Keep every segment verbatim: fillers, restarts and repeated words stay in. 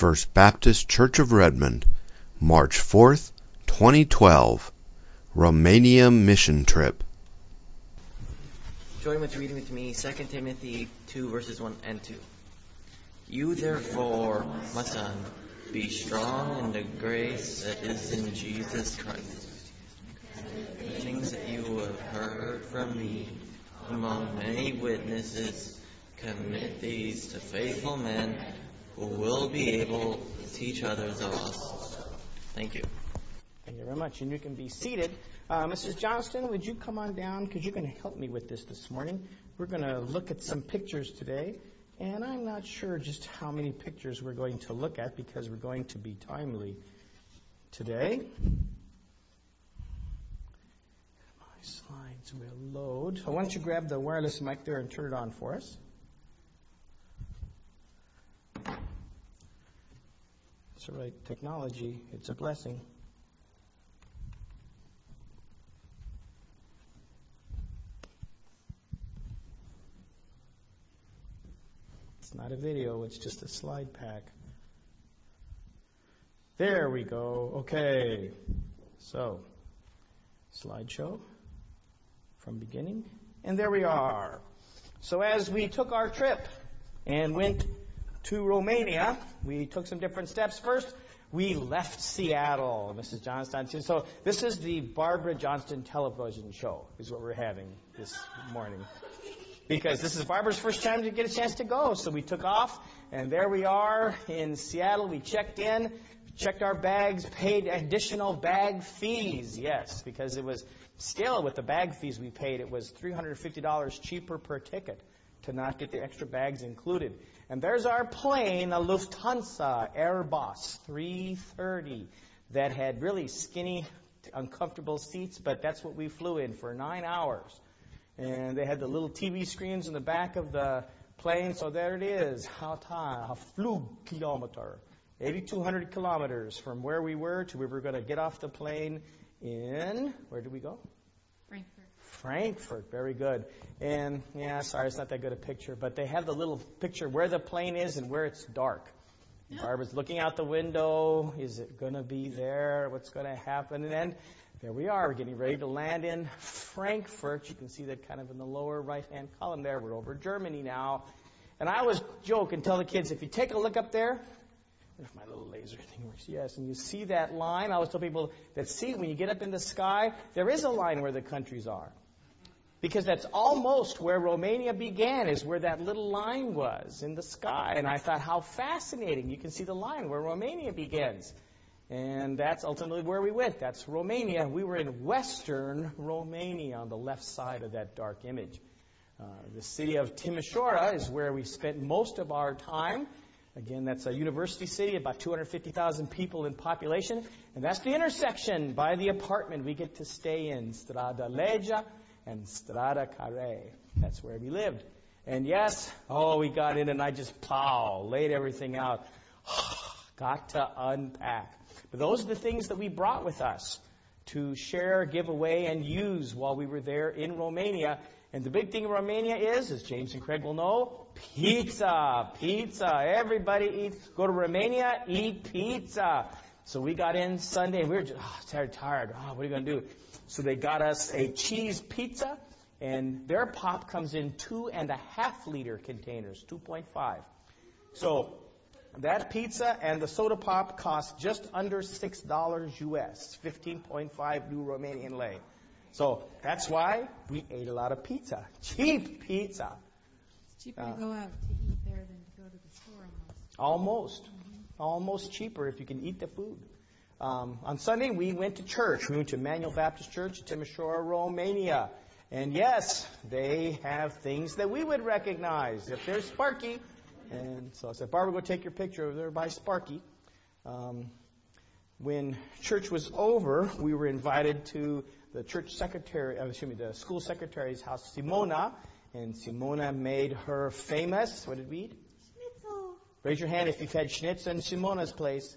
First Baptist Church of Redmond, March fourth, twenty twelve, Romania Mission Trip. Join with reading with me Second Timothy two, verses one and two. You therefore, my son, be strong in the grace that is in Jesus Christ. The things that you have heard from me among many witnesses, commit these to faithful men who will be able to teach others also. Thank you. Thank you very much. And you can be seated. Uh, Missus Johnston, would you come on down? Because you're going to help me with this this morning. We're going to look at some pictures today. And I'm not sure just how many pictures we're going to look at because we're going to be timely today. My slides will load. So why don't you grab the wireless mic there and turn it on for us. That's all right. Technology, it's a blessing. It's not a video, it's just a slide pack. There we go. Okay. So, slideshow from beginning. And there we are. So as we took our trip and went to Romania, we took some different steps. First, we left Seattle, Missus Johnston. So this is the Barbara Johnston television show, is what we're having this morning. Because this is Barbara's first time to get a chance to go. So we took off, and there we are in Seattle. We checked in, checked our bags, paid additional bag fees. Yes, because it was still with the bag fees we paid, it was three hundred fifty dollars cheaper per ticket to not get the extra bags included. And there's our plane, a Lufthansa Airbus three thirty that had really skinny, uncomfortable seats, but that's what we flew in for nine hours. And they had the little T V screens in the back of the plane, so there it is. How time, a Flugkilometer, eighty-two hundred kilometers from where we were to where we were going to get off the plane in, where did we go? Frankfurt. Frankfurt, very good. And, yeah, sorry, it's not that good a picture, but they have the little picture where the plane is and where it's dark. Yeah. Barbara's looking out the window. Is it going to be there? What's going to happen? And then there we are. We're getting ready to land in Frankfurt. You can see that kind of in the lower right-hand column there. We're over Germany now. And I always joke and tell the kids, if you take a look up there, if my little laser thing works, yes, and you see that line, I always tell people that see, when you get up in the sky, there is a line where the countries are. Because that's almost where Romania began, is where that little line was in the sky. And I thought, how fascinating. You can see the line where Romania begins. And that's ultimately where we went. That's Romania. We were in western Romania on the left side of that dark image. Uh, the city of Timișoara is where we spent most of our time. Again, that's a university city, about two hundred fifty thousand people in population. And that's the intersection by the apartment we get to stay in, Strada Legea and Strada Care. That's where we lived. And yes, oh, we got in and I just, pow, laid everything out. Got to unpack. But those are the things that we brought with us to share, give away, and use while we were there in Romania. And the big thing in Romania is, as James and Craig will know, pizza. Pizza. Everybody eats. Go to Romania, eat pizza. So we got in Sunday, and we were just oh, tired, tired. Oh, what are you going to do? So they got us a cheese pizza, and their pop comes in two and a half liter containers, two point five. So that pizza and the soda pop cost just under six dollars U S, fifteen point five new Romanian lei. So that's why we ate a lot of pizza. Cheap pizza. It's cheaper uh, to go out to eat there than to go to the store almost. Almost. Mm-hmm. Almost cheaper if you can eat the food. Um, on Sunday, we went to church. We went to Emmanuel Baptist Church, Timișoara, Romania. And yes, they have things that we would recognize. If they're Sparky, and so I said, Barbara, go take your picture over there by Sparky. Um, when church was over, we were invited to the church secretary, uh, excuse me, the school secretary's house, Simona. And Simona made her famous, what did we eat? Schnitzel. Raise your hand if you've had schnitzel in Simona's place.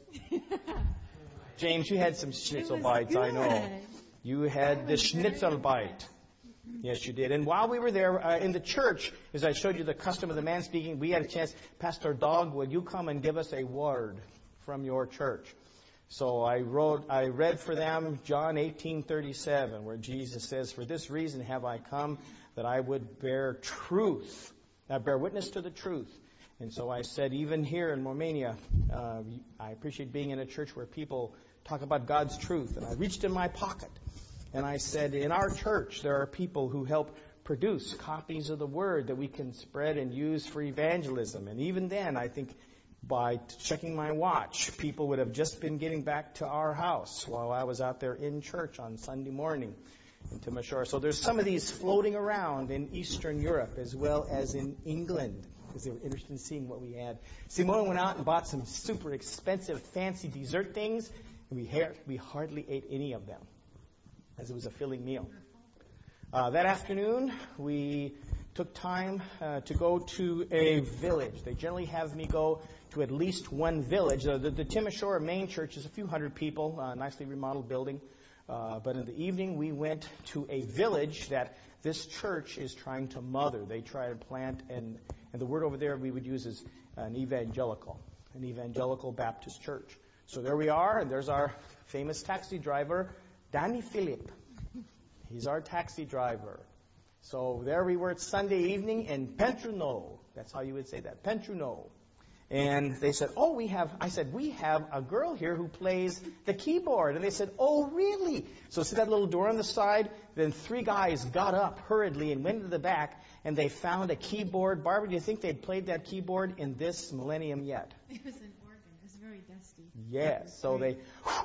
James, you had some schnitzel bites, good. I know. You had the schnitzel bite. Yes, you did. And while we were there uh, in the church, as I showed you the custom of the man speaking, we had a chance, Pastor Dog, will you come and give us a word from your church? So I wrote, I read for them John eighteen thirty-seven, where Jesus says, "For this reason have I come, that I would bear truth, uh, bear witness to the truth." And so I said, even here in Romania, uh, I appreciate being in a church where people talk about God's truth. And I reached in my pocket and I said, in our church, there are people who help produce copies of the Word that we can spread and use for evangelism. And even then, I think by checking my watch, people would have just been getting back to our house while I was out there in church on Sunday morning in Timișoara. So there's some of these floating around in Eastern Europe as well as in England, because they were interested in seeing what we had. Simone went out and bought some super expensive, fancy dessert things, and we, ha- we hardly ate any of them, as it was a filling meal. Uh, that afternoon, we took time uh, to go to a village. They generally have me go to at least one village. Uh, the, the Timișoara main church is a few hundred people, uh, nicely remodeled building. Uh, but in the evening, we went to a village that this church is trying to mother. They try to plant, and, and the word over there we would use is an evangelical, an evangelical Baptist church. So there we are, and there's our famous taxi driver, Danny Philip. He's our taxi driver. So there we were Sunday evening in Pentruno. That's how you would say that, Pentruno. And they said, oh, we have, I said, we have a girl here who plays the keyboard. And they said, oh, really? So see that little door on the side? Then three guys got up hurriedly and went to the back, and they found a keyboard. Barbara, do you think they'd played that keyboard in this millennium yet? It was an organ. It was very dusty. Yes. So they,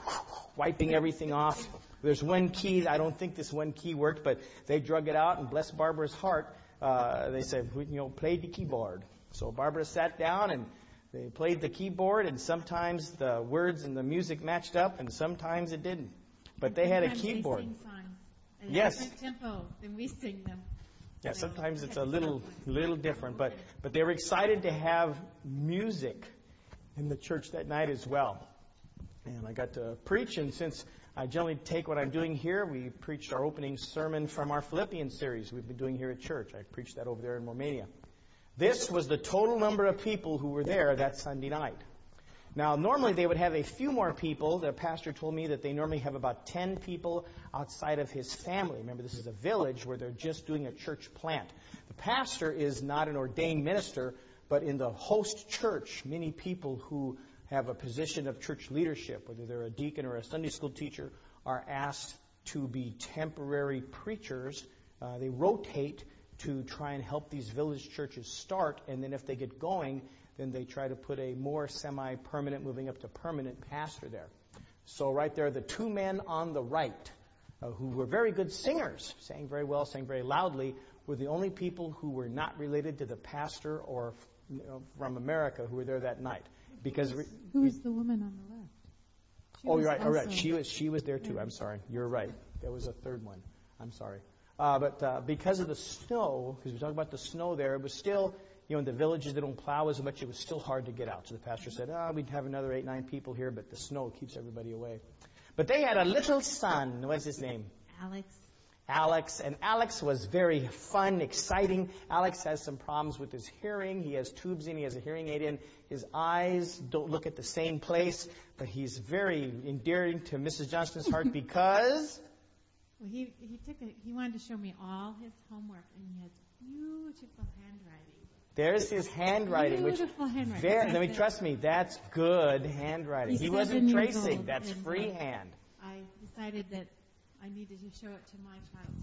wiping everything off. There's one key. I don't think this one key worked, but they drug it out, and bless Barbara's heart, uh, they said, you know, play the keyboard. So Barbara sat down, and they played the keyboard, and sometimes the words and the music matched up, and sometimes it didn't. But they had a keyboard. They sing songs at a Yes. different tempo than we sing them. Yeah, So sometimes we it's had a to little, stop once. little different, but but they were excited to have music in the church that night as well. And I got to preach, and since I generally take what I'm doing here, we preached our opening sermon from our Philippians series we've been doing here at church. I preached that over there in Romania. This was the total number of people who were there that Sunday night. Now, normally they would have a few more people. The pastor told me that they normally have about ten people outside of his family. Remember, this is a village where they're just doing a church plant. The pastor is not an ordained minister, but in the host church, many people who have a position of church leadership, whether they're a deacon or a Sunday school teacher, are asked to be temporary preachers. Uh, they rotate to try and help these village churches start, and then if they get going, then they try to put a more semi-permanent, moving up to permanent pastor there. So right there, the two men on the right, uh, who were very good singers, sang very well, sang very loudly, were the only people who were not related to the pastor or you know, from America who were there that night. Because re- Who is the woman on the left? She oh, was you're right. All right. also- She was she was there too. I'm sorry. You're right. There was a third one. I'm sorry. Uh, but uh, because of the snow, because we talked about the snow there, it was still, you know, in the villages they don't plow as much. It was still hard to get out. So the pastor said, "Ah, oh, we'd have another eight, nine people here, but the snow keeps everybody away." But they had a little son. What's his name? Alex. Alex, and Alex was very fun, exciting. Alex has some problems with his hearing. He has tubes in, he has a hearing aid in. His eyes don't look at the same place, but he's very endearing to Missus Johnston's heart because Well, he he took a, he wanted to show me all his homework, and he has beautiful handwriting. there's his handwriting. Beautiful which handwriting. Very, I let me said- trust me, that's good handwriting. He's He seven wasn't years tracing, old, that's and, uh, freehand. I decided that I needed to show it to my child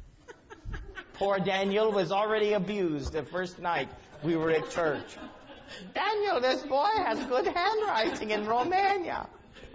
too. Poor Daniel was already abused the first night we were at church. Daniel, this boy has good handwriting in Romania.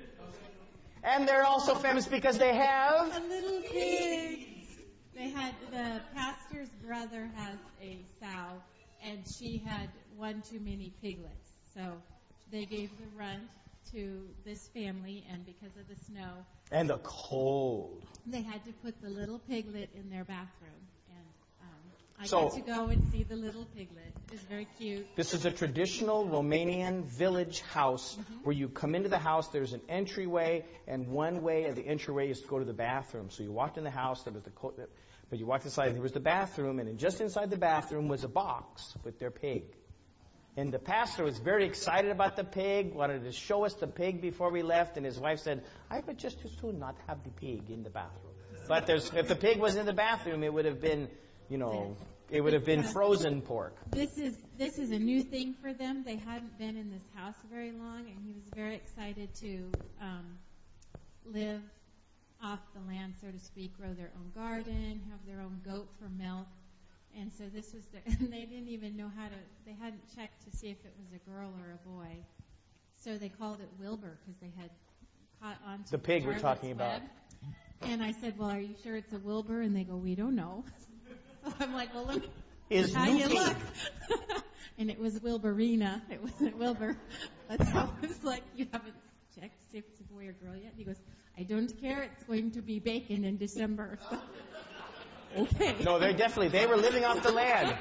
And they're also famous because they have... A little pig. They had the pastor's brother has a sow, and she had one too many piglets. So they gave the runt to this family, and because of the snow, And the cold. they had to put the little piglet in their bathroom. And um, I So- got to go and see the little piglet. It was very cute. This is a traditional Romanian village house where you come into the house, there's an entryway, and one way of the entryway is to go to the bathroom. So you walked in the house, there was the co- But you walked inside, there was the bathroom, and just inside the bathroom was a box with their pig. And the pastor was very excited about the pig, wanted to show us the pig before we left, and his wife said, I would just as soon not have the pig in the bathroom. But there's, if the pig was in the bathroom, it would have been, you know, it would have been frozen pork. This is this is a new thing for them. They hadn't been in this house very long, and he was very excited to um, live off the land, so to speak, grow their own garden, have their own goat for milk. And so this was their, and they didn't even know how to, they hadn't checked to see if it was a girl or a boy. So they called it Wilbur because they had caught on to the pig we're Charlotte's talking about. web. And I said, well, are you sure it's a Wilbur? And they go, we don't know. So I'm like, well, look Is how you Nuki. look. And it was Wilburina. It wasn't Wilbur. But I was like, you haven't checked to see if it's a boy or girl yet? And he goes, I don't care. It's going to be bacon in December. So, okay. No, they definitely, they were living off the land.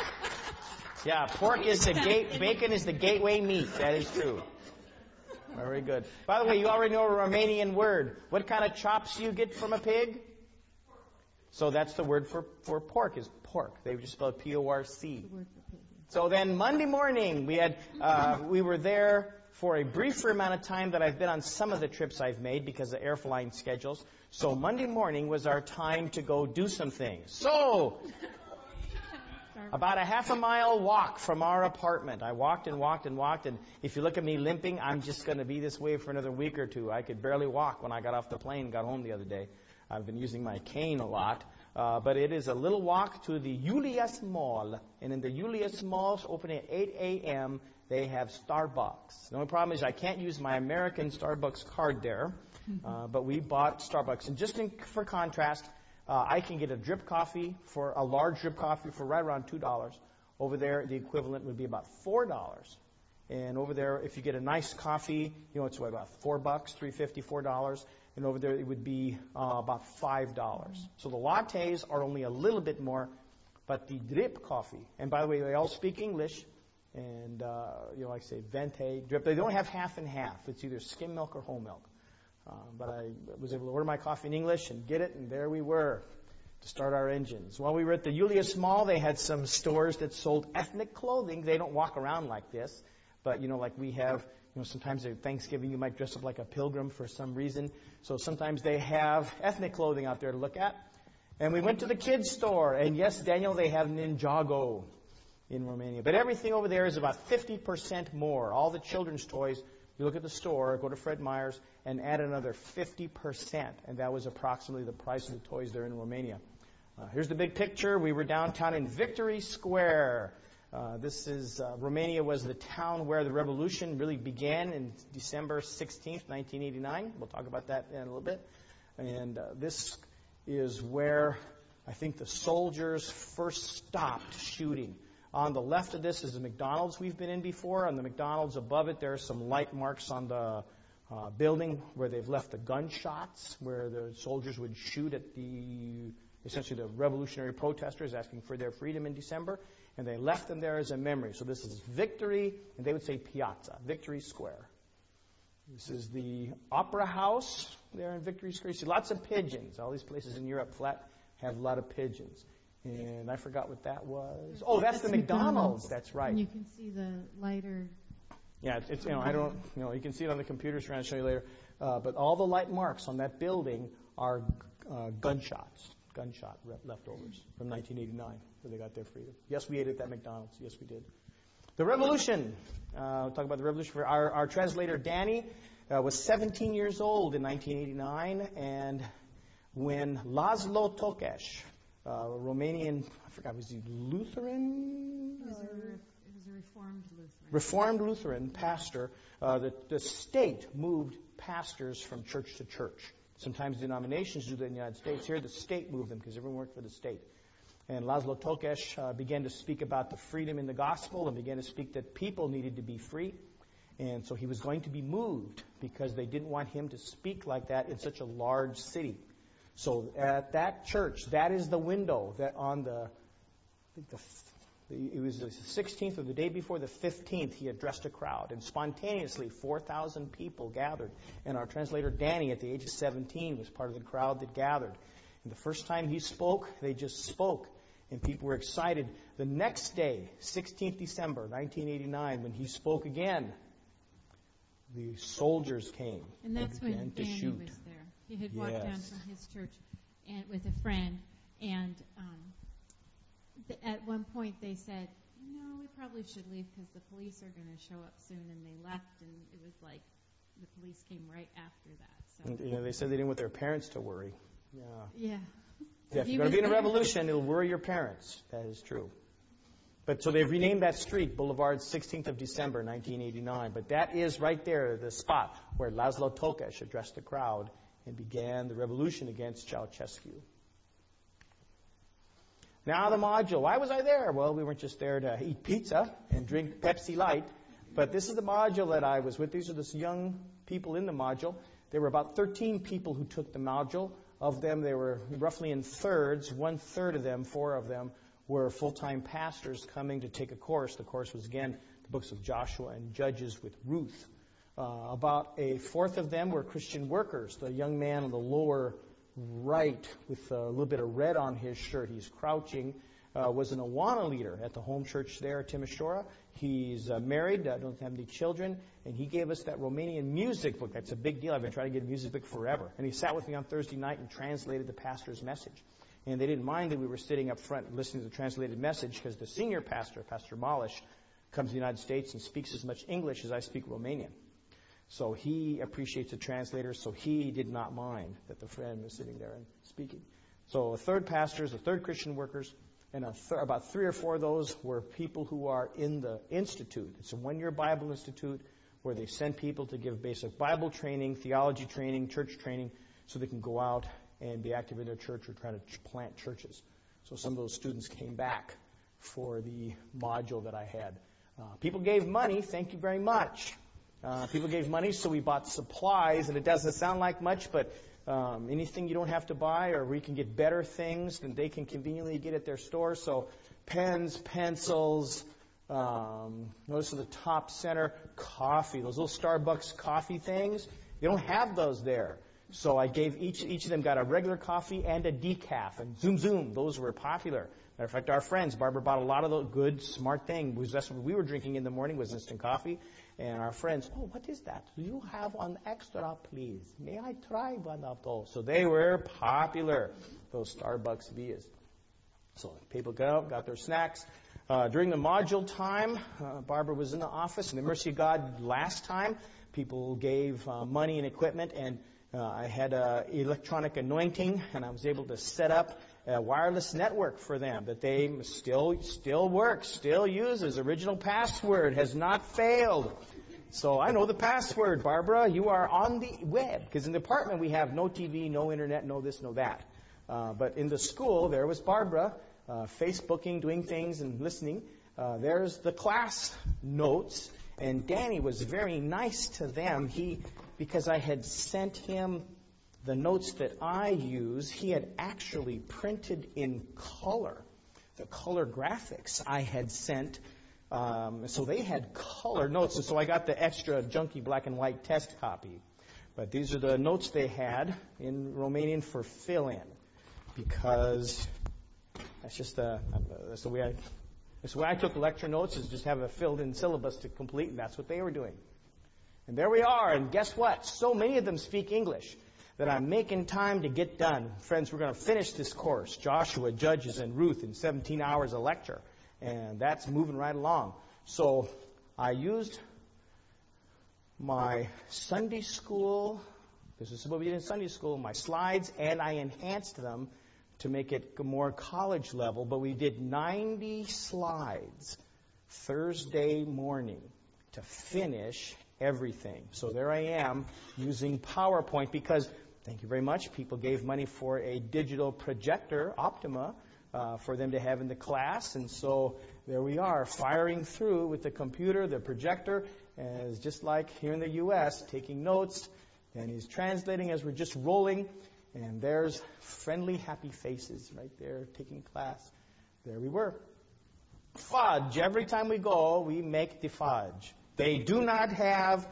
Yeah, pork is the gate, bacon is the gateway meat. That is true. Very good. By the way, you already know a Romanian word. What kind of chops do you get from a pig? So that's the word for, for pork, is pork. They just spell P O R C. So then Monday morning, we had uh, we were there for a briefer amount of time that I've been on some of the trips I've made because of air flying schedules. So Monday morning was our time to go do some things. So about a half a mile walk from our apartment. I walked and walked and walked, and if you look at me limping, I'm just going to be this way for another week or two. I could barely walk when I got off the plane and got home the other day. I've been using my cane a lot. Uh, but it is a little walk to the Julius Mall. And in the Julius Mall, opening at eight a.m., they have Starbucks. The only problem is I can't use my American Starbucks card there. Uh, but we bought Starbucks. And just in, for contrast, uh, I can get a drip coffee, for a large drip coffee, for right around two dollars. Over there, the equivalent would be about four dollars. And over there, if you get a nice coffee, you know, it's what, about four bucks, three fifty, four dollars. And over there, it would be uh, about five dollars. So the lattes are only a little bit more, but the drip coffee, and by the way, they all speak English, and, uh, you know, like I say, venti, drip, they don't have half and half. It's either skim milk or whole milk. Uh, but I was able to order my coffee in English and get it, and there we were to start our engines. While we were at the Julius Mall, they had some stores that sold ethnic clothing. They don't walk around like this, but, you know, like we have, you know, sometimes at Thanksgiving you might dress up like a pilgrim for some reason. So sometimes they have ethnic clothing out there to look at. And we went to the kids' store, and yes, Daniel, they have Ninjago in Romania. But everything over there is about fifty percent more. All the children's toys, you look at the store, go to Fred Meyer's, and add another fifty percent. And that was approximately the price of the toys there in Romania. Uh, here's the big picture. We were downtown in Victory Square. Uh, this is, uh, Romania was the town where the revolution really began in December sixteenth, nineteen eighty-nine. We'll talk about that in a little bit. And uh, this is where I think the soldiers first stopped shooting. On the left of this is the McDonald's we've been in before. On the McDonald's above it, there are some light marks on the uh, building where they've left the gunshots, where the soldiers would shoot at the, essentially the revolutionary protesters asking for their freedom in December. And they left them there as a memory. So this is Victory, and they would say Piazza, Victory Square. This is the Opera House there in Victory Square. You see lots of pigeons. All these places in Europe flat have a lot of pigeons. And I forgot what that was. Oh, that's the McDonald's. That's right. And you can see the lighter. Yeah, it's, it's you know I don't you know you can see it on the computer screen. I'll show you later. Uh, but all the light marks on that building are uh, gunshots, gunshot leftovers from nineteen eighty-nine. Where they got their freedom. Yes, we ate at that McDonald's. Yes, we did. The revolution. Uh, we'll talk about the revolution. Our, our translator, Danny, uh, was seventeen years old in nineteen eighty-nine. And when Laszlo Tokes, uh, a Romanian, I forgot, was he Lutheran? It was a, it was a Reformed Lutheran. Reformed Lutheran pastor. Uh, the, the state moved pastors from church to church. Sometimes denominations do that in the United States. Here, the state moved them because everyone worked for the state. And Laszlo Tokes uh, began to speak about the freedom in the gospel and began to speak that people needed to be free. And so he was going to be moved because they didn't want him to speak like that in such a large city. So at that church, that is the window that on the, I think the, the it was the sixteenth or the day before the fifteenth, he addressed a crowd. And spontaneously, four thousand people gathered. And our translator, Danny, at the age of seventeen, was part of the crowd that gathered. And the first time he spoke, they just spoke. And people were excited. The next day, sixteenth of December, nineteen eighty-nine, when he spoke again, the soldiers came And that's and began when to Danny shoot. was there. He had walked down Yes. from his church and with a friend, and um, th- at one point they said, "No, we probably should leave because the police are going to show up soon." And they left, and it was like the police came right after that. So And, you know, they said they didn't want their parents to worry. Yeah. yeah, Yeah, if He you're going to was be in a there. revolution, it'll worry your parents. That is true. But so they've renamed that street Boulevard sixteenth of December, nineteen eighty-nine. But that is right there, the spot where Laszlo Tokes addressed the crowd and began the revolution against Ceausescu. Now the module. Why was I there? Well, we weren't just there to eat pizza and drink Pepsi Light. But this is the module that I was with. These are the young people in the module. There were about thirteen people who took the module. Of them, they were roughly in thirds. One third of them, four of them, were full-time pastors coming to take a course. The course was, again, the books of Joshua and Judges with Ruth. Uh, about a fourth of them were Christian workers. The young man on the lower right with a little bit of red on his shirt, he's crouching, uh, was an Awana leader at the home church there at Timișoara. He's uh, married, uh, don't have any children, and he gave us that Romanian music book. That's a big deal. I've been trying to get a music book forever. And he sat with me on Thursday night and translated the pastor's message. And they didn't mind that we were sitting up front listening to the translated message because the senior pastor, Pastor Malish, comes to the United States and speaks as much English as I speak Romanian. So he appreciates the translators, so he did not mind that the friend was sitting there and speaking. So a third pastors, a third Christian workers, and a th- about three or four of those were people who are in the institute. It's a one-year Bible institute where they send people to give basic Bible training, theology training, church training, so they can go out and be active in their church or try to ch- plant churches. So some of those students came back for the module that I had. Uh, people gave money. Thank you very much. Uh, people gave money, so we bought supplies, and it doesn't sound like much, but um, anything you don't have to buy or we can get better things than they can conveniently get at their store. So pens, pencils, um, notice in the top center, coffee, those little Starbucks coffee things. You don't have those there. So I gave each each of them got a regular coffee and a decaf, and zoom zoom, those were popular. Matter of fact, our friends, Barbara bought a lot of those good, smart things. That's what we were drinking in the morning was instant coffee. And our friends, oh, what is that? Do you have one extra, please? May I try one of those? So they were popular, those Starbucks Vias. So people got out, got their snacks. Uh, during the module time, uh, Barbara was in the office. In the Mercy of God last time, people gave uh, money and equipment, and uh, I had an electronic anointing, and I was able to set up a wireless network for them that they still still works, still uses. Original password has not failed. So I know the password, Barbara. You are on the web. Because in the apartment we have no T V, no internet, no this, no that. Uh, but in the school, there was Barbara, uh, Facebooking, doing things and listening. Uh, there's the class notes. And Danny was very nice to them. He, because I had sent him the notes that I use, he had actually printed in color. The color graphics I had sent. Um, so they had color notes. And so I got the extra junky black and white test copy. But these are the notes they had in Romanian for fill-in. Because that's just the, that's the way I, that's the way I took lecture notes, is just have a filled-in syllabus to complete. And that's what they were doing. And there we are. And guess what? So many of them speak English that I'm making time to get done. Friends, we're going to finish this course, Joshua, Judges, and Ruth, in seventeen hours of lecture. And that's moving right along. So I used my Sunday school, this is what we did in Sunday school, my slides, and I enhanced them to make it more college level. But we did ninety slides Thursday morning to finish everything. So there I am using PowerPoint because, thank you very much, people gave money for a digital projector, Optima, uh, for them to have in the class. And so there we are, firing through with the computer, the projector, as just like here in the U S, taking notes, and he's translating as we're just rolling. And there's friendly, happy faces right there taking class. There we were. Fudge. Every time we go, we make the fudge. They do not have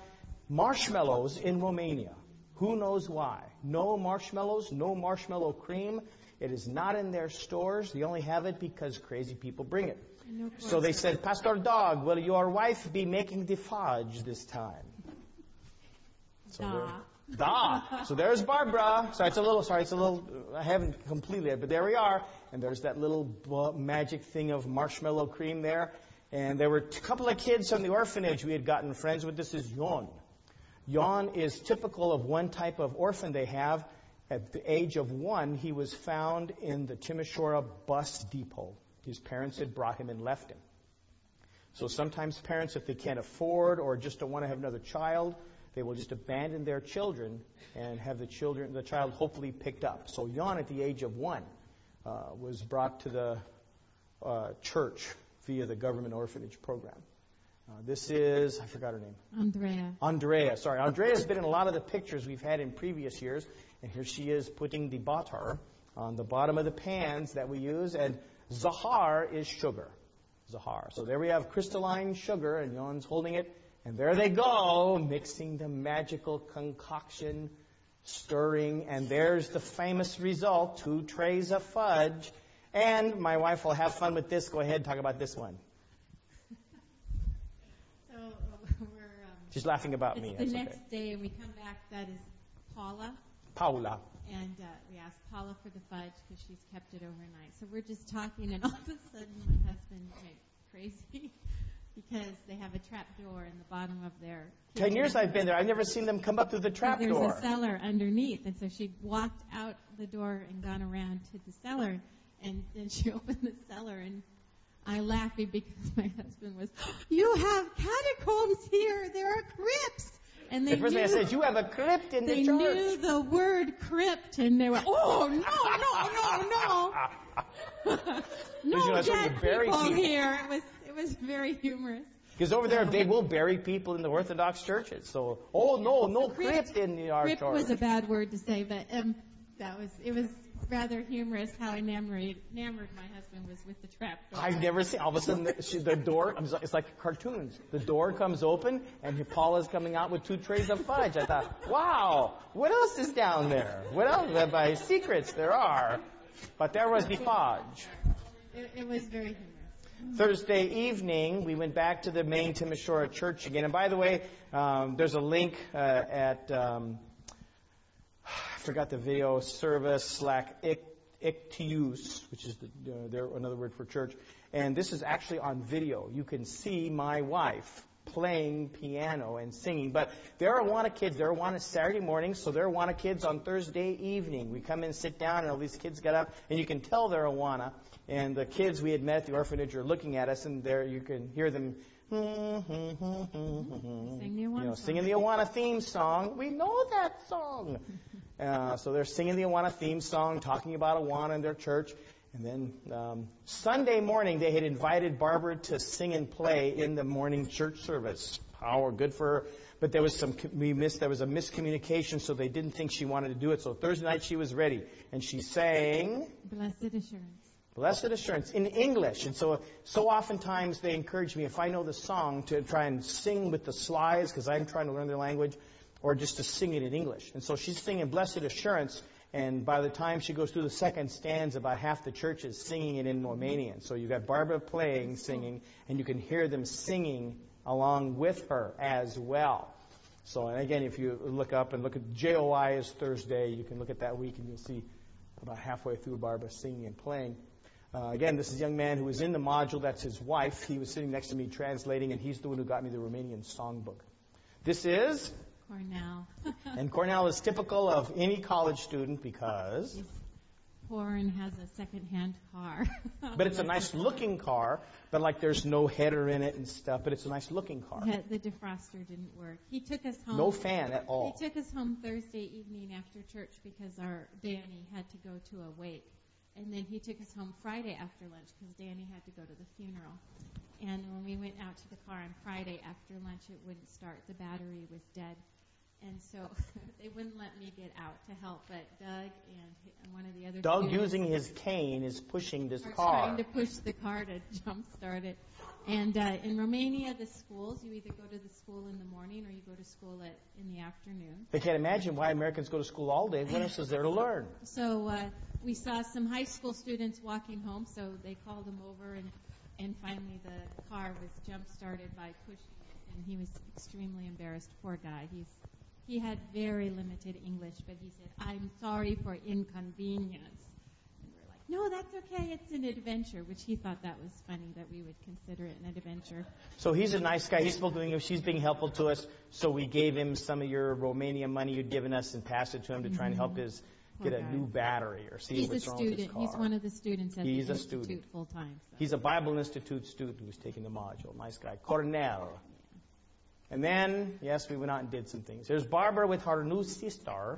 marshmallows in Romania. Who knows why? No marshmallows, no marshmallow cream. It is not in their stores. They only have it because crazy people bring it. No So they said, Pastor Dog, will your wife be making the fudge this time? So Da. there- Da. So there's Barbara. Sorry, it's a little, sorry, it's a little, I haven't completed it, but there we are. And there's that little bu- magic thing of marshmallow cream there. And there were a couple of kids from the orphanage we had gotten friends with. This is Yon. Yon is typical of one type of orphan they have. At the age of one, he was found in the Timisoara bus depot. His parents had brought him and left him. So sometimes parents, if they can't afford or just don't want to have another child, they will just abandon their children and have the children, the child hopefully picked up. So Jan, at the age of one, uh, was brought to the uh, church via the government orphanage program. Uh, this is, I forgot her name. Andrea. Andrea, sorry. Andrea's been in a lot of the pictures we've had in previous years. And here she is putting the butter on the bottom of the pans that we use. And Zahar is sugar. Zahar. So there we have crystalline sugar, and Jan's holding it. And there they go, mixing the magical concoction, stirring, and there's the famous result, two trays of fudge. And my wife will have fun with this. Go ahead, talk about this one. So we're. Um, She's laughing about it's me. the That's next okay. day, and we come back. That is Paula. Paula. And uh, we asked Paula for the fudge because she's kept it overnight. So we're just talking, and all of a sudden my husband went crazy because they have a trap door in the bottom of their kitchen. Ten years I've been there. I've never seen them come up through the trap There's door. a cellar underneath, and so she walked out the door and gone around to the cellar, and then she opened the cellar, and I laughing because my husband was, "You have catacombs here. There are crypts." And they The first knew, thing I said, you have a crypt in they the church. knew the word crypt, and they were, "Oh no, no, no, no, no, Did you no not show dead you bury people people? here." It was it was very humorous. Because over there, they will bury people in the Orthodox churches. So, oh no, no crypt in our Crypt church. was a bad word to say, but um, that was it was rather humorous how enamored enamored my husband was with the trap door. I've never seen. All of a sudden, the, she, the door. It's like cartoons. The door comes open, and Paula's coming out with two trays of fudge. I thought, wow, what else is down there? What else? By secrets there are, but there was the fudge. It, it was very humorous. Thursday evening, we went back to the main Timisoara church again. And by the way, um, there's a link uh, at, um, I forgot the video service, slack Ictius, which is the, uh, their, another word for church. And this is actually on video. You can see my wife playing piano and singing. But there are Awana kids. There are Awana Saturday mornings, so there are Awana kids on Thursday evening. We come in, sit down, and all these kids get up, and you can tell they're Awana. And the kids we had met at the orphanage are looking at us, and there you can hear them Sing the you Awana know, song. singing the Awana theme song. We know that song. Uh, so they're singing the Awana theme song, talking about Awana in their church. And then um, Sunday morning, they had invited Barbara to sing and play in the morning church service. Power, good for her. But there was some we missed. There was a miscommunication, so they didn't think she wanted to do it. So Thursday night she was ready, and she sang Blessed assurance. Blessed Assurance in English. And so, so oftentimes they encourage me, if I know the song, to try and sing with the slides, because I'm trying to learn their language, or just to sing it in English. And so she's singing Blessed Assurance, and by the time she goes through the second stanza, about half the church is singing it in Romanian. So you've got Barbara playing, singing, and you can hear them singing along with her as well. So, and again, if you look up and look at J O I is Thursday, you can look at that week, and you'll see about halfway through Barbara singing and playing. Uh, again, this is a young man who was in the module. That's his wife. He was sitting next to me translating, and he's the one who got me the Romanian songbook. This is? Cornell. And Cornell is typical of any college student because? He's poor and has a second-hand car. But it's a nice-looking car, but like there's no header in it and stuff, but it's a nice-looking car. Yeah, the defroster didn't work. He took us home. No fan at all. He took us home Thursday evening after church because our Danny had to go to a wake. And then he took us home Friday after lunch because Danny had to go to the funeral. And when we went out to the car on Friday after lunch, it wouldn't start. The battery was dead. And so they wouldn't let me get out to help, but Doug and one of the other Doug, students using his cane, is pushing this are car. trying to push the car to jump start it. And uh, in Romania, the schools, you either go to the school in the morning or you go to school at, in the afternoon. They can't imagine why Americans go to school all day. What else is there to learn? So uh, we saw some high school students walking home, so they called them over, and, and finally the car was jump-started by pushing it, and he was extremely embarrassed. Poor guy. He's He had very limited English, but he said, "I'm sorry for inconvenience." And we're like, "No, that's okay. It's an adventure," which he thought that was funny, that we would consider it an adventure. So he's a nice guy. He spoke English. He's being helpful to us. So we gave him some of your Romania money you'd given us and passed it to him to try and help his Poor get a guy. new battery or see He's what's a wrong with his student. car. He's one of the students at He's the a Institute student. full time. So. He's a Bible Institute student who's taking the module. Nice guy. Cornell. And then, yes, we went out and did some things. There's Barbara with her new sister,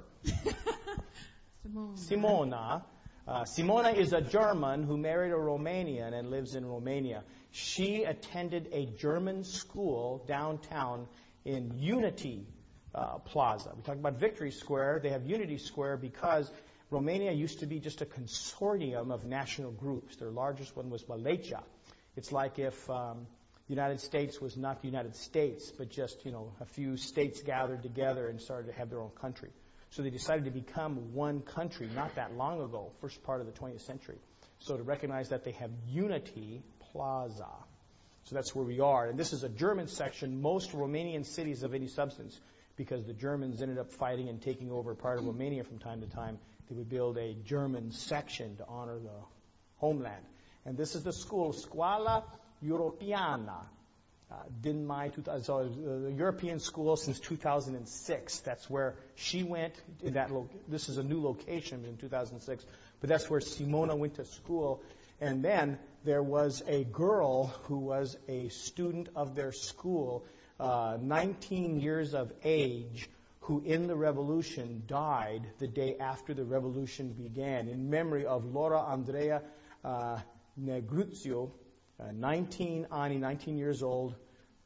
Simona. Simona. Uh, Simona is a German who married a Romanian and lives in Romania. She attended a German school downtown in Unity uh, Plaza. We talked about Victory Square. They have Unity Square because Romania used to be just a consortium of national groups. Their largest one was Wallachia. It's like if um, the United States was not the United States, but just, you know, a few states gathered together and started to have their own country. So they decided to become one country not that long ago, first part of the twentieth century. So to recognize that they have Unity Plaza. So that's where we are. And this is a German section. Most Romanian cities of any substance, because the Germans ended up fighting and taking over part of Romania from time to time, they would build a German section to honor the homeland. And this is the school, Scuola Europeana. Uh, din mai, so uh, the European school since two thousand six. That's where she went. In that lo- this is a new location in two thousand six, but that's where Simona went to school. And then there was a girl who was a student of their school, uh, nineteen years of age, who in the revolution died the day after the revolution began, in memory of Laura Andrea uh, Negruzio. Uh, nineteen, Ani, nineteen years old,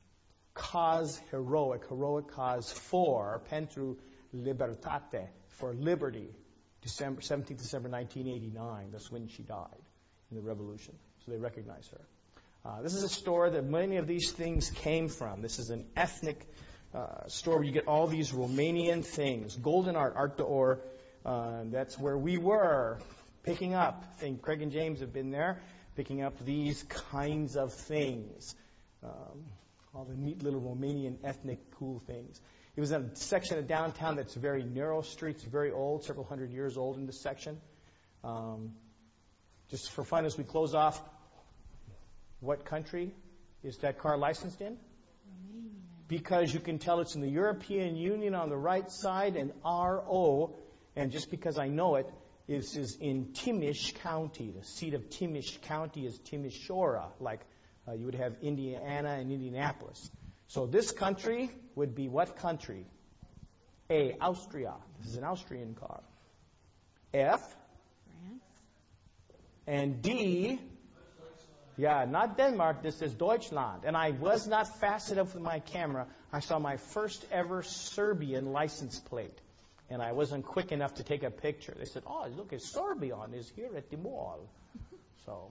cause heroic, heroic cause for, pentru libertate, for liberty, December seventeenth December nineteen eighty-nine. That's when she died in the revolution. So they recognize her. Uh, this is a store that many of these things came from. This is an ethnic uh, store where you get all these Romanian things. Golden Art, Art d'Or, uh, that's where we were picking up. I think Craig and James have been there. Picking up these kinds of things, um, all the neat little Romanian ethnic cool things. It was in a section of downtown that's very narrow streets, very old, several hundred years old in this section. Um, just for fun, as we close off, what country is that car licensed in? Romania. Because you can tell it's in the European Union on the right side and R O, and just because I know it, This is in Timish County. The seat of Timish County is Timișoara, like uh, you would have Indiana and Indianapolis. So this country would be what country? A, Austria. This is an Austrian car. F. France. And D. Yeah, not Denmark. This is Deutschland. And I was not fast enough with my camera. I saw my first ever Serbian license plate. And I wasn't quick enough to take a picture. They said, "Oh, look, it's Sorbion is here at the mall." So.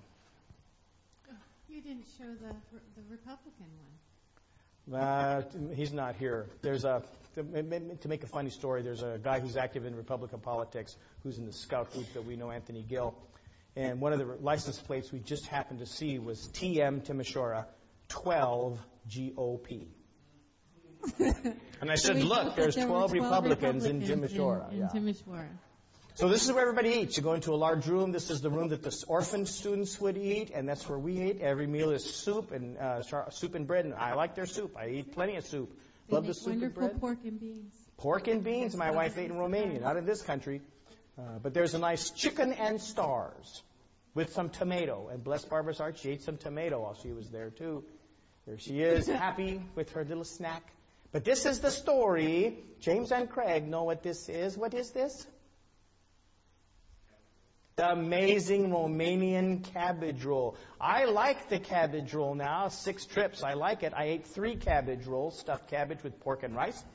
You didn't show the the Republican one. Uh, he's not here. There's a to make a funny story. There's a guy who's active in Republican politics who's in the scout group that we know, Anthony Gill, and one of the license plates we just happened to see was T M Timișoara twelve G O P. And I So said, we "Look, thought there's there were twelve Republicans, in Republicans Timișoara." In, in Yeah. Timișoara. So this is where everybody eats. You go into a large room. This is the room that the orphan students would eat, and that's where we eat. Every meal is soup and uh, char- soup and bread, and I like their soup. I eat plenty of soup. They Love the make soup and wonderful bread. pork and beans. Pork and beans. My wife ate in Romania, not in this country. Uh, but there's a nice chicken and stars with some tomato. And bless Barbara's heart, she ate some tomato while she was there too. There she is, happy with her little snack. But this is the story. James and Craig know what this is. What is this? The amazing Romanian cabbage roll. I like the cabbage roll now. Six trips. I like it. I ate three cabbage rolls, stuffed cabbage with pork and rice.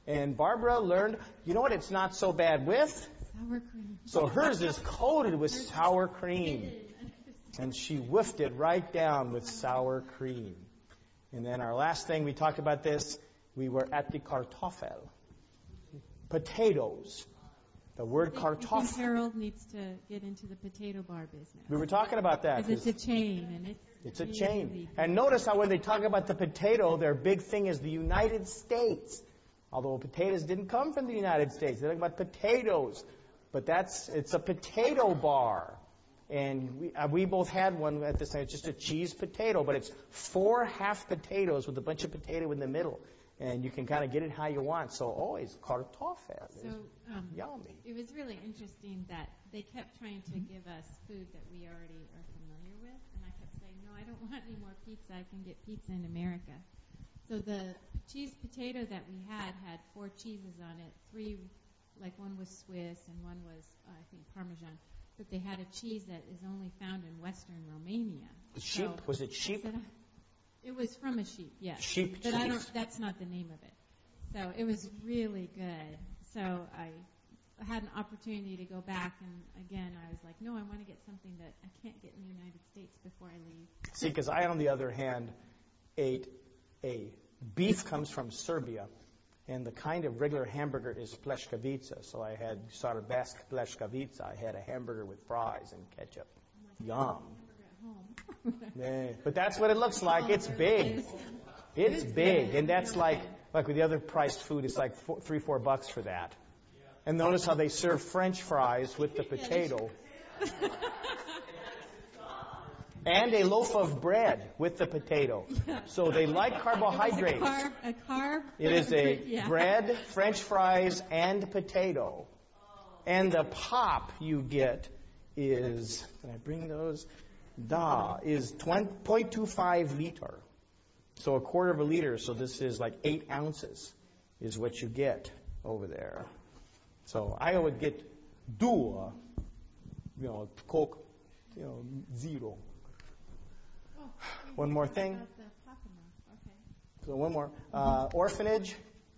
And Barbara learned, you know what it's not so bad with? Sour cream. So hers is coated with sour cream. And she whiffed it right down with sour cream. And then our last thing, we talked about this, we were at the Kartoffel. Potatoes. The word I think Kartoffel. Harold needs to get into the potato bar business. We were talking about that. Because it's a chain, and it's It's a really chain. big. And notice how when they talk about the potato, their big thing is the United States. Although potatoes didn't come from the United States. They're talking about potatoes. But that's, it's a potato bar. And we, uh, we both had one at this time. It's just a cheese potato, but it's four half potatoes with a bunch of potato in the middle. And you can kind of get it how you want. So always Kartoffel. So um, Yummy. it was really interesting that they kept trying to give us food that we already are familiar with. And I kept saying, no, I don't want any more pizza. I can get pizza in America. So the cheese potato that we had had four cheeses on it. Three, like one was Swiss and one was, uh, I think, Parmesan. But they had a cheese that is only found in western Romania. Sheep? So, Was it sheep? Said I- It was from a sheep, yes. Sheep But I cheese. don't. That's not the name of it. So it was really good. So I had an opportunity to go back, and again, I was like, no, I want to get something that I can't get in the United States before I leave. See, because I, on the other hand, ate a beef comes from Serbia, and the kind of regular hamburger is pleškavica. So I had Sarbask pleškavica. I had a hamburger with fries and ketchup. Yum. Yeah, but that's what it looks like. It's big. It's big, and that's like like with the other priced food. It's like four, three, four bucks for that. And notice how they serve French fries with the potato, and a loaf of bread with the potato. So they like carbohydrates. A carb. A carb. It is a Yeah. bread, French fries, and potato. And the pop you get is, can I bring those? Da, is zero point two five liter. So a quarter of a liter. So this is like eight ounces is what you get over there. So I would get Dua, you know, Coke, you know, zero. Oh, One more thing. about the Papa-Ma. Okay. So one more. Uh, orphanage.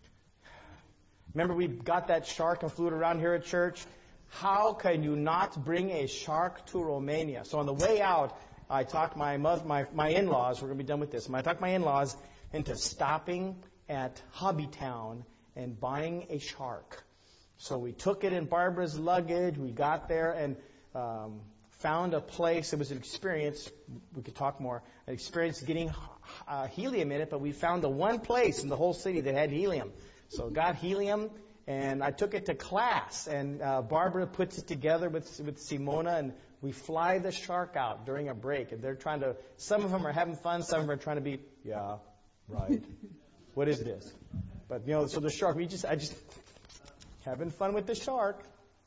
Remember we got that shark and flew it around here at church? How can you not bring a shark to Romania? So on the way out, I talked my mother, my, my in-laws, we're going to be done with this, I talked my in-laws into stopping at Hobbytown and buying a shark. So we took it in Barbara's luggage. We got there and um, found a place. It was an experience. We could talk more. An experience getting uh, helium in it, but we found the one place in the whole city that had helium. So got helium, and I took it to class. And uh, Barbara puts it together with with Simona, and we fly the shark out during a break. And they're trying to. Some of them are having fun. Some of them are trying to be. Yeah, right. What is this? But you know, so the shark. We just. I just. Having fun with the shark.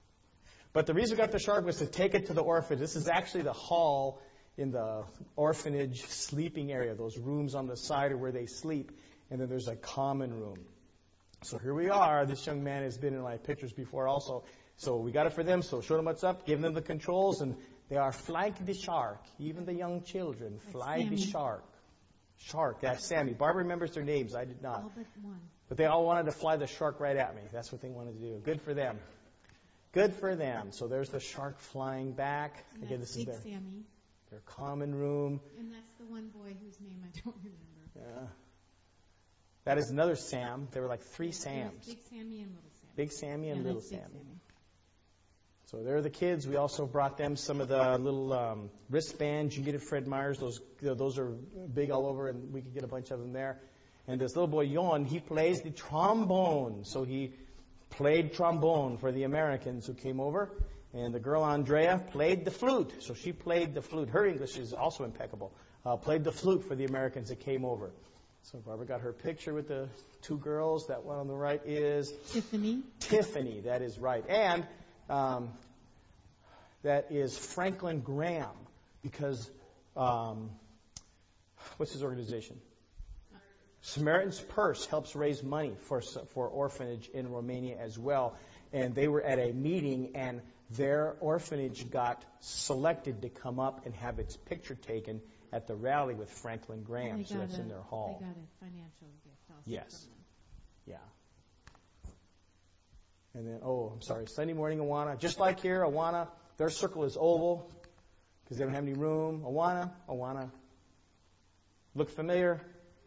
But the reason we got the shark was to take it to the orphanage. This is actually the hall in the orphanage sleeping area. Those rooms on the side are where they sleep. And then there's a common room. So here we are. This young man has been in my pictures before also. So we got it for them. So showed them what's up, gave them the controls, and they are flank the shark. Even the young children fly the shark. Shark, that's Sammy. Barbara remembers their names. I did not. All but one. But they all wanted to fly the shark right at me. That's what they wanted to do. Good for them. Good for them. So there's the shark flying back. And Again, that's this is Big their, Sammy. their common room. And that's the one boy whose name I don't remember. Yeah. That is another Sam. There were like three Sams. There's Big Sammy and Little Sammy. Big Sammy and Yeah, Little that's Big Sammy. Sammy. So there are the kids. We also brought them some of the little um, wristbands you can get at Fred Meyer's. Those you know, those are big all over, and we could get a bunch of them there. And this little boy, Yon, he plays the trombone. So he played trombone for the Americans who came over. And the girl, Andrea, played the flute. So she played the flute. Her English is also impeccable. Uh, played the flute for the Americans that came over. So Barbara got her picture with the two girls. That one on the right is Tiffany. Tiffany, that is right. And um, that is Franklin Graham, because um, what's his organization? Samaritan's Purse helps raise money for for orphanage in Romania as well. And they were at a meeting, and their orphanage got selected to come up and have its picture taken at the rally with Franklin Graham. They So got that's a- in their hall. They got a financial gift also. Yes. from them. Yeah. And then, oh, I'm sorry, Sunday morning Awana. Just like here, Awana, their circle is oval because they don't have any room. Awana, Awana. Look familiar?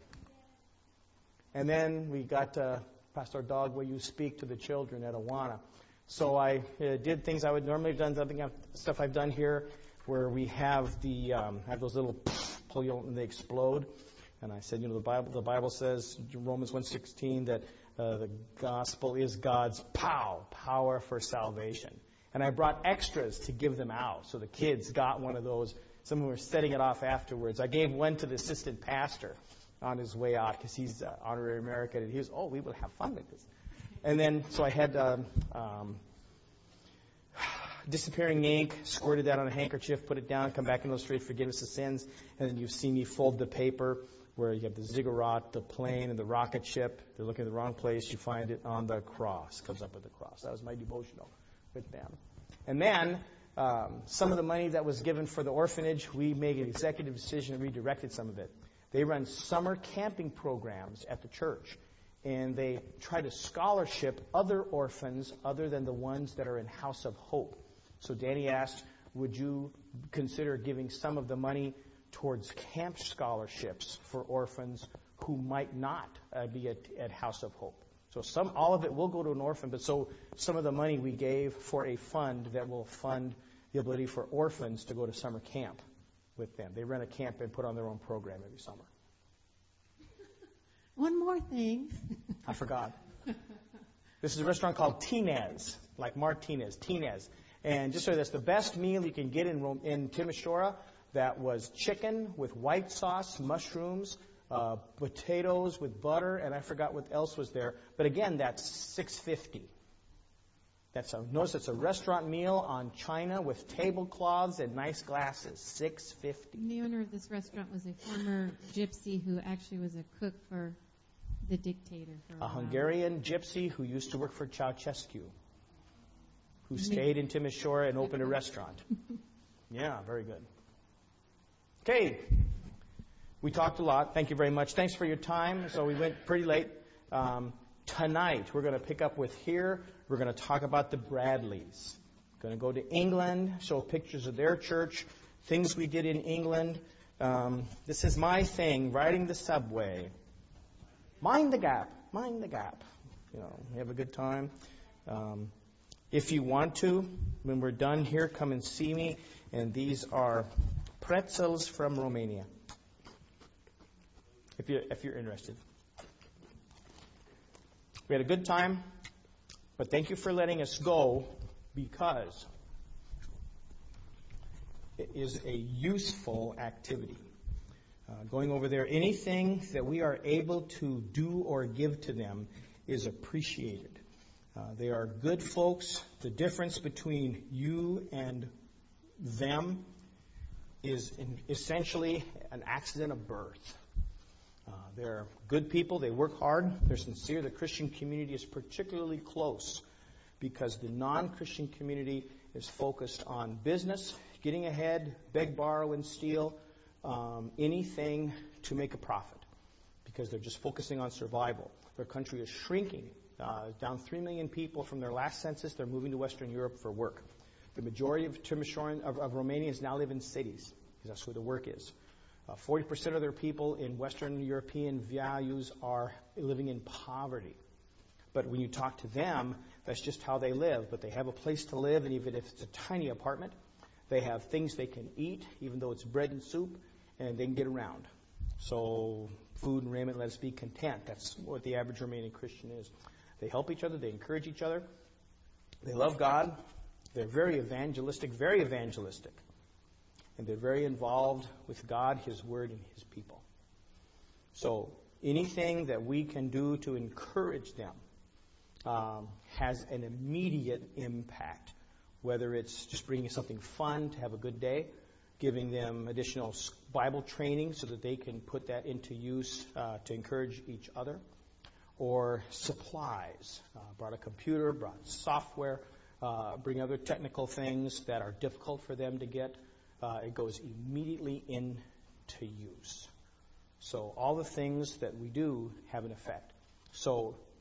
And then we got uh, Pastor Dog, where you speak to the children at Awana. So I uh, did things I would normally have done, something I've, stuff I've done here, where we have the um, have those little pull you and they explode. And I said, you know, the Bible the Bible says, Romans one sixteen, that uh, the gospel is God's pow, power for salvation. And I brought extras to give them out. So the kids got one of those. Some were setting it off afterwards. I gave one to the assistant pastor on his way out because he's uh, honorary American. And he was, oh, we will have fun with this. And then, so I had um, um, disappearing ink, squirted that on a handkerchief, put it down, come back and illustrate forgiveness of sins. And then you see me fold the paper where you have the ziggurat, the plane, and the rocket ship. They're looking in the wrong place. You find it on the cross. Comes up with the cross. That was my devotional with them. And then um, some of the money that was given for the orphanage, we made an executive decision and redirected some of it. They run summer camping programs at the church. And they try to scholarship other orphans other than the ones that are in House of Hope. So Danny asked, would you consider giving some of the money towards camp scholarships for orphans who might not uh, be at, at House of Hope? So some, all of it will go to an orphan, but so some of the money we gave for a fund that will fund the ability for orphans to go to summer camp with them. They rent a camp and put on their own program every summer. One more thing. I forgot. This is a restaurant called Tinez, like Martinez, Tinez. And just so that's the best meal you can get in Rome, in Timisoara. That was chicken with white sauce, mushrooms, uh, potatoes with butter, and I forgot what else was there. But again, that's six fifty. That's a notice it's a restaurant meal on china with tablecloths and nice glasses. six fifty. The owner of this restaurant was a former gypsy who actually was a cook for the dictator. For a, A while. Hungarian gypsy who used to work for Ceausescu, who stayed in Timisoara and opened a restaurant. Yeah, very good. Okay. We talked a lot. Thank you very much. Thanks for your time. So we went pretty late. Um, tonight, we're going to pick up with here. We're going to talk about the Bradleys. Going to go to England, show pictures of their church, things we did in England. Um, this is my thing, riding the subway. Mind the gap. Mind the gap. You know, we have a good time. Um, if you want to, when we're done here, come and see me. And these are pretzels from Romania. If you're, if you're interested. We had a good time, but thank you for letting us go because it is a useful activity. Uh, going over there, anything that we are able to do or give to them is appreciated. Uh, they are good folks. The difference between you and them is in essentially an accident of birth. Uh, they're good people. They work hard. They're sincere. The Christian community is particularly close because the non-Christian community is focused on business, getting ahead, beg, borrow, and steal, um, anything to make a profit because they're just focusing on survival. Their country is shrinking. Uh, down three million people from their last census. They're moving to Western Europe for work. The majority of Timisoaran, of, of Romanians now live in cities because that's where the work is. Uh, forty percent of their people in Western European values are living in poverty. But when you talk to them, that's just how they live. But they have a place to live, and even if it's a tiny apartment, they have things they can eat, even though it's bread and soup, and they can get around. So food and raiment, let us be content. That's what the average Romanian Christian is. They help each other. They encourage each other. They love God. They're very evangelistic, very evangelistic. And they're very involved with God, His Word, and His people. So anything that we can do to encourage them um, has an immediate impact, whether it's just bringing something fun to have a good day, giving them additional Bible training so that they can put that into use uh, to encourage each other, or supplies. Uh, brought a computer, brought software, uh, bring other technical things that are difficult for them to get. Uh, it goes immediately into use. So all the things that we do have an effect. So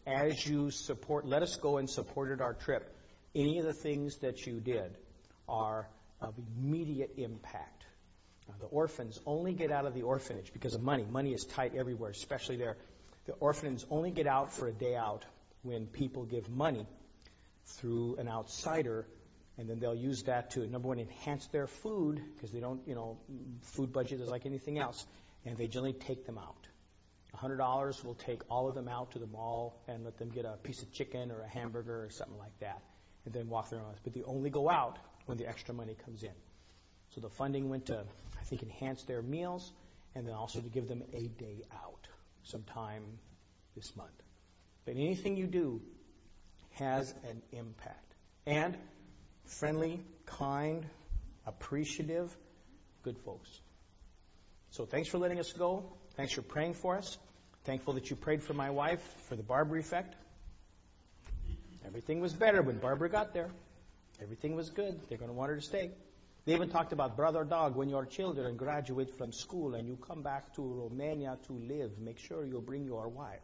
as you support, let us go and supported our trip, any of the things that you did are of immediate impact. Now, the orphans only get out of the orphanage because of money. Money is tight everywhere, especially there. The orphans only get out for a day out when people give money through an outsider, and then they'll use that to, number one, enhance their food, because they don't, you know, food budget is like anything else, and they generally take them out. one hundred dollars will take all of them out to the mall and let them get a piece of chicken or a hamburger or something like that, and then walk their own. But they only go out when the extra money comes in. So the funding went to, I think, enhance their meals, and then also to give them a day out sometime this month. But anything you do has an impact. And friendly, kind, appreciative, good folks. So thanks for letting us go. Thanks for praying for us. Thankful that you prayed for my wife for the Barber effect. Everything was better when Barbara got there. Everything was good. They're going to want her to stay. They even talked about brother dog, when your children graduate from school and you come back to Romania to live, make sure you bring your wife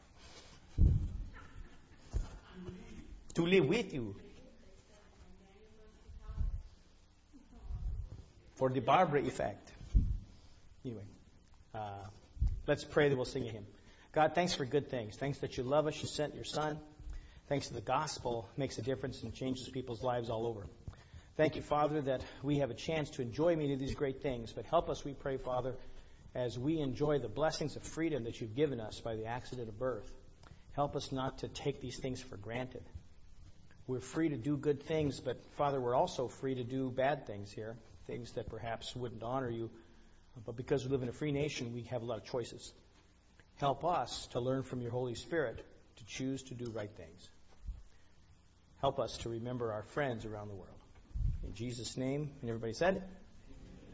to live with you for the Barbara effect. Anyway, uh, let's pray that we'll sing a hymn. God, thanks for good things. Thanks that you love us. You sent your son. Thanks to the gospel makes a difference and changes people's lives all over. Thank you, Father, that we have a chance to enjoy many of these great things. But help us, we pray, Father, as we enjoy the blessings of freedom that you've given us by the accident of birth. Help us not to take these things for granted. We're free to do good things, but, Father, we're also free to do bad things here, things that perhaps wouldn't honor you. But because we live in a free nation, we have a lot of choices. Help us to learn from your Holy Spirit to choose to do right things. Help us to remember our friends around the world. In Jesus' name, and everybody said,